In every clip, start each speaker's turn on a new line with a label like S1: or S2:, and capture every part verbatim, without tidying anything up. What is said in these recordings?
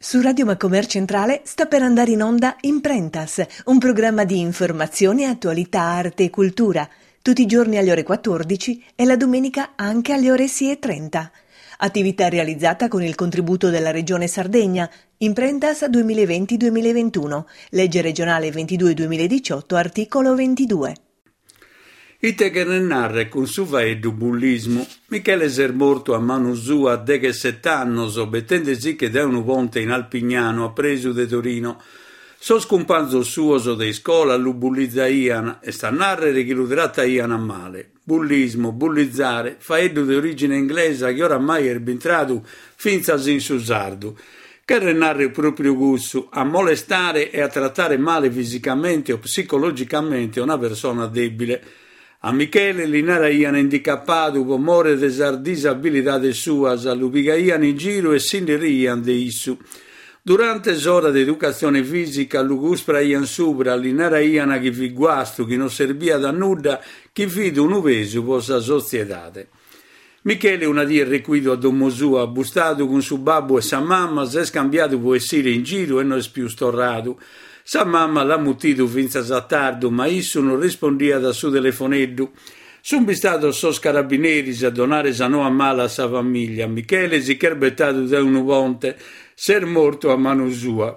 S1: Su Radio Macomer Centrale sta per andare in onda Imprentas, un programma di informazione, attualità, arte e cultura, tutti i giorni alle ore quattordici e la domenica anche alle ore sei e trenta. Attività realizzata con il contributo della Regione Sardegna, Imprentas duemilaventi duemilaventuno, legge regionale ventidue duemiladiciotto, articolo ventidue.
S2: Ite che ne narre con su vaedu bullismo, Michele ser morto a mano sua de che sett'annos, obettendesi che da un ponte in Alpignano a preso de Torino, so scumpanzo suoso de scola lu bullizza ian e sta narrere che lu tratta ian a male. Bullismo, bullizzare, faeddu di origine inglese che oramai è bintrato finza in su sardu, che renarre proprio gusto a molestare e a trattare male fisicamente o psicologicamente una persona debile. A Michele li naraian indicappato con more de sar disabilità sua, all'ubigaian in giro e si ne rian de issu. Durante s'ora di educazione fisica, lugus praian supra, li naraian a chi fi guasto, chi non servia da nulla, chi fi d'un uvesu po sa societate. Michele una dia requido a domo sua, bustato con su babbo e sa mamma, s'è scambiato po essere in giro e non è più storrato. Sa mamma l'ha mutito finza sa tardo, ma issu non rispondia da su telefoneddu. Sun bistato sos carabineris a donare sa no a mala a sa famiglia. Michele si cherbettato da un ponte, ser morto a mano sua.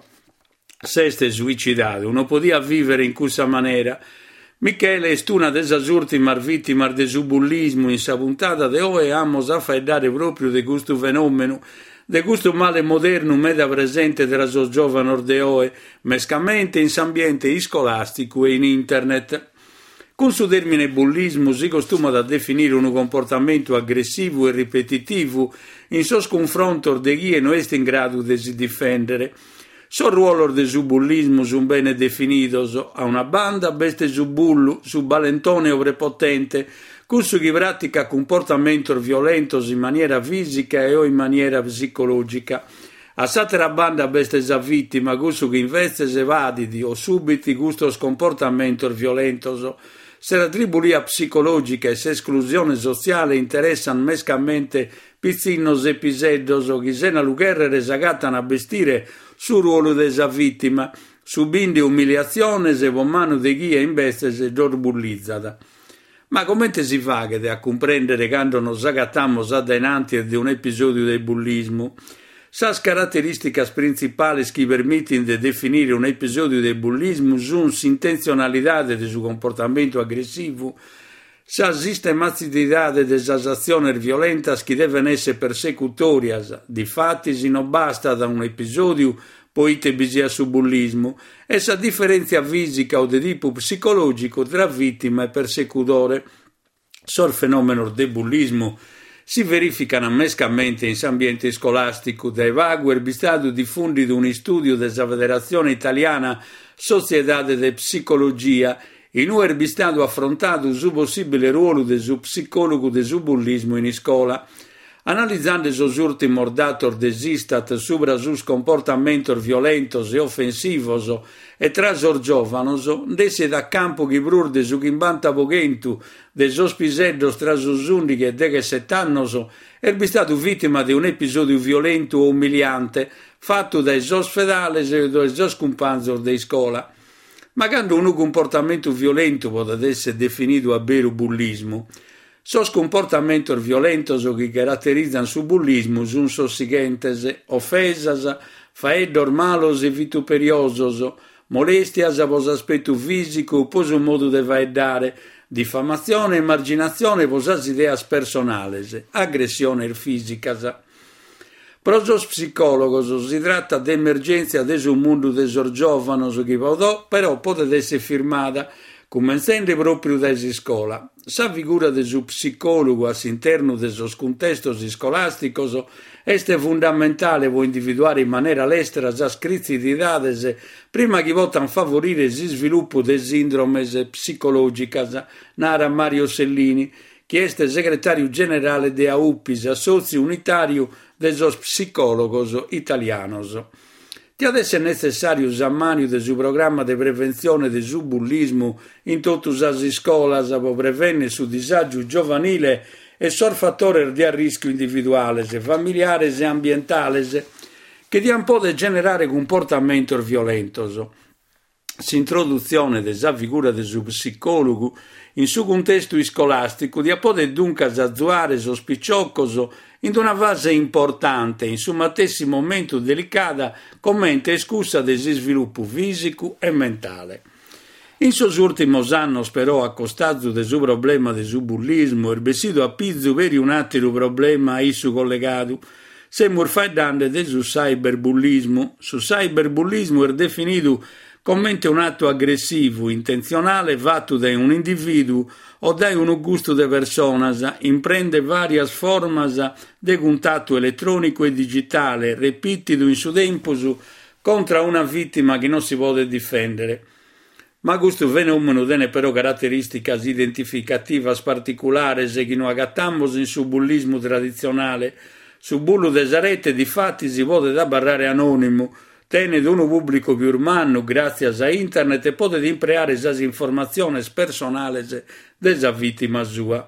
S2: S'este suicidato, non podia vivere in questa maniera. Michele è una delle ultime vittime del suo bullismo in sa puntata de oe amos a faedare proprio di questo fenomeno, de questo male moderno meda presente tra sos giovani ordeoe, mescamente in s'ambiente scolastico e in internet. Con su termine bullismo si costuma da definire un comportamento aggressivo e ripetitivo in sos confronto de chi non è in grado di si difendere. So ruolo de su bullismo su bene definito so, a una banda beste su bullu, su balentone o prepotente, questo chi pratica comportamento violento in maniera fisica e o in maniera psicologica. A s'altra banda beste sa vittima, questo chi investe se vadidi o subiti questo comportamento violento. Se la tribulia psicologica e se esclusione sociale interessano mescamente pizzinnos episedios o chi se na lucherre resagattano a vestire sul ruolo della vittima, subindi umiliazione se con mano di chi è in veste se gior bullizzata. Ma come si fa che a comprendere quando non s'agattammo addenanti di un episodio del bullismo? Sas caratteristiche principali che permettono di definire un episodio del bullismo sono l'intenzionalità del suo comportamento aggressivo, sa sistematicità delle azioni violentas che devono essere persecutorias, difatti se non basta da un episodio poi te bisia su bullismo, e sa differenza fisica o di tipo psicologico tra vittima e persecutore. Sul fenomeno del bullismo si verificano mescamente in ambiente scolastico, dai vago stato diffondito un studio della Federazione Italiana Società de Psicologia, in cui è stato affrontato su possibile ruolo del psicologo del bullismo in scuola. Analizzando sos ultimos datos desistat subra sus comportamentos violentos e offensivos e tra sos giovanos, desse da campo chi brurde su chimbanta poghentu de sos piseddos tra sos undici e diciassette annos è stato vittima di un episodio violento o umiliante fatto dai sos fedales e dai sos companzos de scuola. Ma quando un comportamento violento può essere definito a vero bullismo, sos comportamentos violentos che caratterizzano su bullismo sono sos seguentes: offesas, faeddos malos e vituperiosos, molestias a vos aspetto fisico pos un modo de faeddare, diffamazione e marginazione pos as ideas personales, aggressione fisicas. Pro sos psicólogos si tratta di emergenza de un mondo de sos giovanos che podò, però potete essere firmata comenzando proprio da scuola. Sa figura del suo psicologo all'interno dei suoi contesti scolastici è fondamentale per individuare in maniera l'estera già scritti di idades prima che possano favorire il sviluppo delle sindrome psicologiche, narra Mario Sellini, che è segretario generale de A U P I S, socio unitario dei psicólogos italianos. Ti adesso è necessario usare del suo programma di prevenzione del suo bullismo in tutte le scuole per prevenire il disagio giovanile e sul fattore di rischio individuale, familiare e ambientale che di un po' degenerare comportamento violento. S'introduzione della figura del psicologo in suo contesto scolastico di apode dunque zazzuare sospiccioccoso in una fase importante, in suo stesso momento delicata, commenta escusa del sviluppo fisico e mentale. In suoi ultimi anni, però, accostato del suo problema del suo bullismo, il besido a pizzo veri un altro problema a esso collegato, se murfaidande del suo cyberbullismo. Su cyberbullismo è definito come un atto aggressivo, intenzionale, fatto da un individuo o da un gusto de personas, imprende varie formas de contatto elettronico e digitale, repetido in su tempo contro una vittima che non si può difendere. Ma questo fenomeno tiene però caratteristiche identificative particolari che non agattiamo in su bullismo tradizionale. Su bullo delle rete di fatti si può da barrare anonimo, tiene di uno pubblico più umano grazie a internet e può impreare le informazioni personali della vittima sua.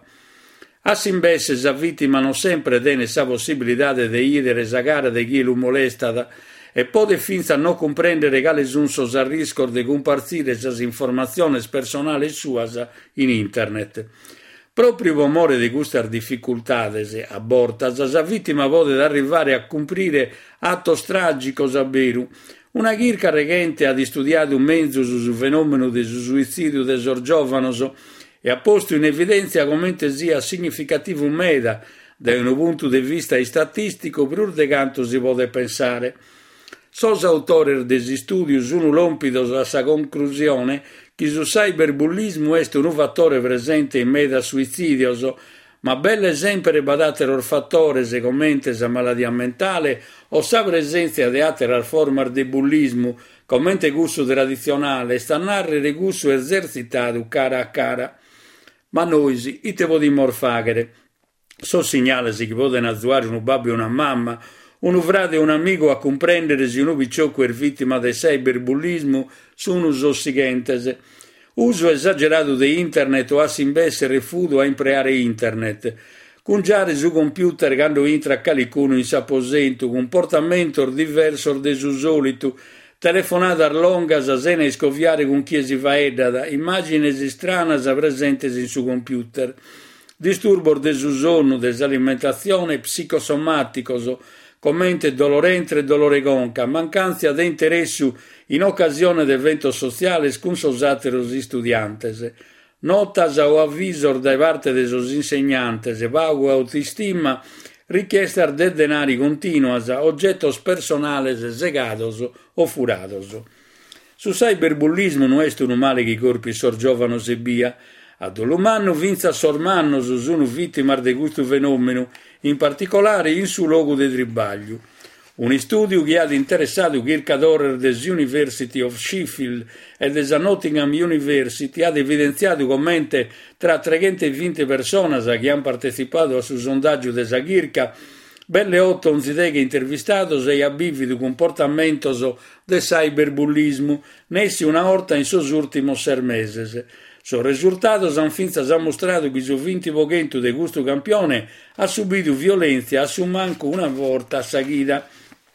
S2: A invece la vittima non sempre tiene la possibilità di vedere la gara di chi lo molesta e può finza non comprendere quali sono i rischi di compartire le informazioni personali sue in internet. Proprio per amore di queste difficoltà a bordo, la vittima può arrivare a compiere atto tragico vero. Una chirca regente ha studiato un mezzo sul fenomeno del suicidio dei giovani e ha posto in evidenza come sia significativo meda da un punto di vista statistico più di quanto si può pensare. Sos autori degli studi sono lompidos alla conclusione che il cyberbullismo è un fattore presente in meda suicidios, ma belle sempre badatero fattore se commenta la malattia mentale o sa presenza di altre forme di bullismo, commenta gusto tradizionale, sta narrare gusto esercitato cara a cara. Ma noi, ite podimo fare? So segnale che possono attuare un babbo e una mamma, un frate e un amico a comprendere se un picciocco è vittima del cyberbullismo sono i seguenti. Uso esagerato di internet o a invece rifiuto a impreare internet. Cungiare su computer quando entra qualcuno in s'apposento, comportamento diverso del suo solito, telefonata longa a sena e scoviare con chi si fa edada, immagini strane presenti in suo computer. Disturbo del suo sonno, dell'alimentazione, psicosomatico, commente dolorente e dolore gonca, mancanza di interesse in occasione di eventi sociali con gli studiantes, notas o avvisor da parte dei insegnantes, vago autostima, richiesta de denari continuas, oggettos personales segados o furados. Su cyberbullismo non è un male che i corpi sorgiovano se via, ad l'umano vinza sormanno sono vittime di questo fenomeno, in particolare in suo luogo di tribaglio. Un studio che ha interessato circa d'ora dell'University of Sheffield e della Nottingham University ha evidenziato come tra trecentoventi persone che hanno partecipato al sondaggio della circa, belle otto onzideghe intervistato e abbivi comportamento del cyberbullismo, nessi una volta in sos ultimos sei mesi. Sul risultato san finza ha mostrato che su venti per cento di questo campione ha subito violenza a su manco una volta a seguita.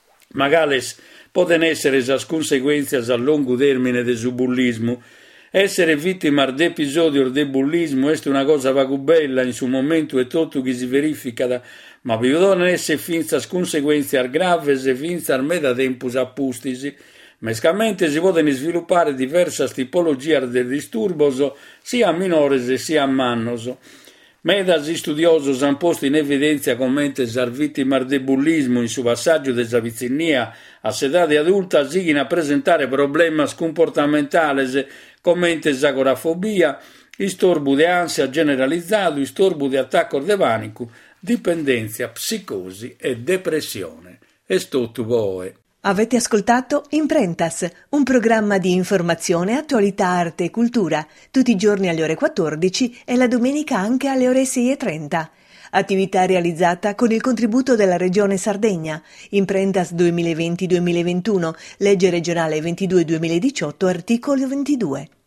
S2: Magari possono essere le conseguenze a lungo termine del suo bullismo. Essere vittima di episodio di bullismo è una cosa poco bella in suo momento e tutto che si verifica, ma possono essere finza conseguenze gravi e finza al meda tempo appustisi. Mescamente si possono sviluppare diverse tipologie di disturbo, sia minori sia mannos. Medas studiosi hanno posto in evidenza come le vittime di bullismo in suo passaggio della pizzinnia a età adulta siano a presentare problemi comportamentali come agorafobia, disturbo di ansia generalizzato, disturbo di attacco di panico, dipendenza, psicosi e depressione. È tutto voi.
S1: Avete ascoltato Imprentas, un programma di informazione, attualità, arte e cultura, tutti i giorni alle ore quattordici e la domenica anche alle ore sei e trenta. Attività realizzata con il contributo della Regione Sardegna. Imprentas duemilaventi duemilaventuno, legge regionale ventidue duemiladiciotto, articolo ventidue.